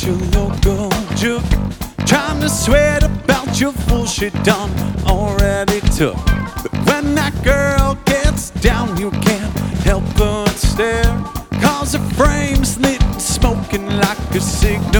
at your local juke, trying to sweat about your fool she done already took. But when that girl gets down, you can't help but stare, 'cause her frame's lit, smoking like a signal